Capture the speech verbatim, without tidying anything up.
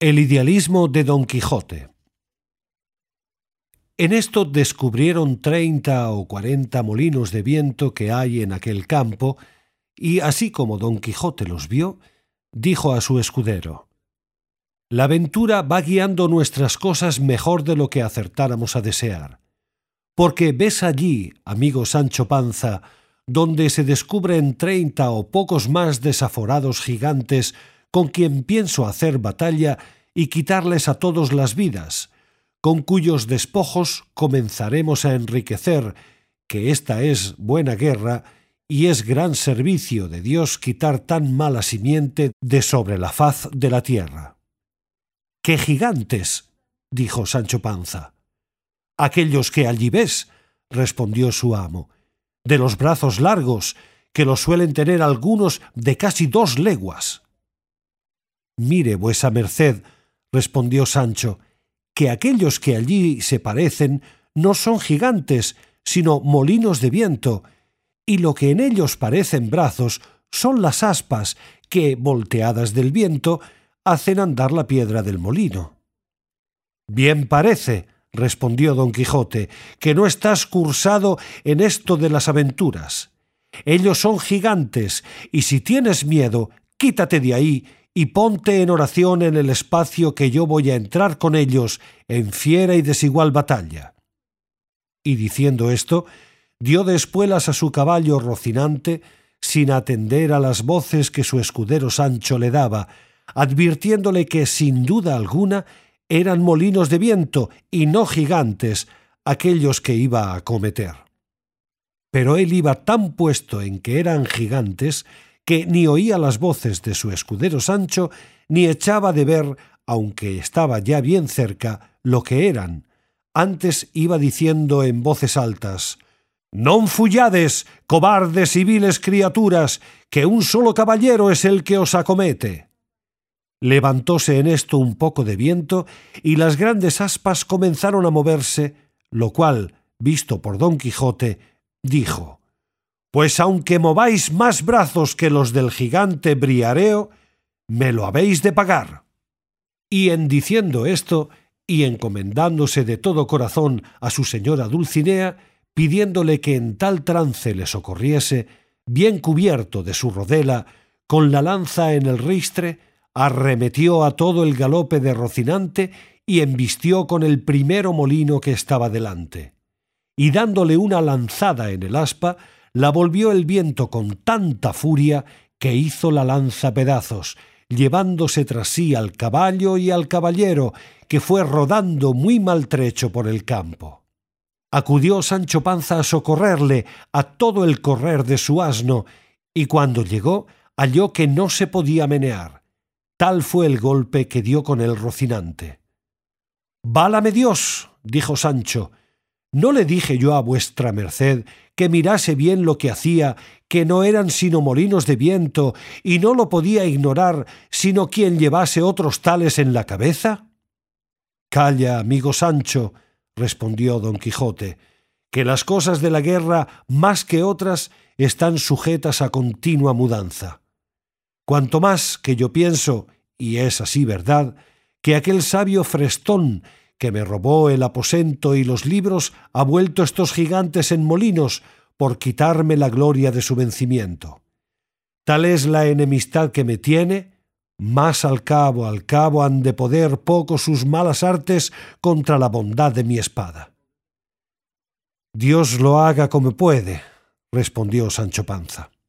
El idealismo de Don Quijote. En esto descubrieron treinta o cuarenta molinos de viento que hay en aquel campo, y así como Don Quijote los vio, dijo a su escudero: «La ventura va guiando nuestras cosas mejor de lo que acertáramos a desear, porque ves allí, amigo Sancho Panza, donde se descubren treinta o pocos más desaforados gigantes con quien pienso hacer batalla y quitarles a todos las vidas, con cuyos despojos comenzaremos a enriquecer, que esta es buena guerra y es gran servicio de Dios quitar tan mala simiente de sobre la faz de la tierra». «¿Qué gigantes?», dijo Sancho Panza. «Aquellos que allí ves», respondió su amo, «de los brazos largos, que los suelen tener algunos de casi dos leguas». «Mire vuesa merced», respondió Sancho, «que aquellos que allí se parecen no son gigantes, sino molinos de viento, y lo que en ellos parecen brazos son las aspas que, volteadas del viento, hacen andar la piedra del molino». «Bien parece», respondió Don Quijote, «que no estás cursado en esto de las aventuras. Ellos son gigantes, y si tienes miedo, quítate de ahí y ponte en oración en el espacio que yo voy a entrar con ellos en fiera y desigual batalla». Y diciendo esto, dio de espuelas a su caballo Rocinante, sin atender a las voces que su escudero Sancho le daba, advirtiéndole que sin duda alguna eran molinos de viento y no gigantes aquellos que iba a acometer. Pero él iba tan puesto en que eran gigantes que ni oía las voces de su escudero Sancho, ni echaba de ver, aunque estaba ya bien cerca, lo que eran. Antes iba diciendo en voces altas: «Non fuyades, cobardes y viles criaturas, que un solo caballero es el que os acomete». Levantóse en esto un poco de viento, y las grandes aspas comenzaron a moverse, lo cual, visto por Don Quijote, dijo: «Pues aunque mováis más brazos que los del gigante Briareo, me lo habéis de pagar». Y en diciendo esto, y encomendándose de todo corazón a su señora Dulcinea, pidiéndole que en tal trance le socorriese, bien cubierto de su rodela, con la lanza en el ristre, arremetió a todo el galope de Rocinante y embistió con el primero molino que estaba delante. Y dándole una lanzada en el aspa, la volvió el viento con tanta furia que hizo la lanza pedazos, llevándose tras sí al caballo y al caballero, que fue rodando muy maltrecho por el campo. Acudió Sancho Panza a socorrerle a todo el correr de su asno, y cuando llegó halló que no se podía menear. Tal fue el golpe que dio con el Rocinante. «Válame Dios», dijo Sancho, «¿no le dije yo a vuestra merced que mirase bien lo que hacía, que no eran sino molinos de viento, y no lo podía ignorar sino quien llevase otros tales en la cabeza?» «Calla, amigo Sancho», respondió Don Quijote, «que las cosas de la guerra, más que otras, están sujetas a continua mudanza. Cuanto más que yo pienso, y es así verdad, que aquel sabio Frestón, que me robó el aposento y los libros, ha vuelto estos gigantes en molinos por quitarme la gloria de su vencimiento. Tal es la enemistad que me tiene, más al cabo al cabo han de poder poco sus malas artes contra la bondad de mi espada». «Dios lo haga como puede», respondió Sancho Panza.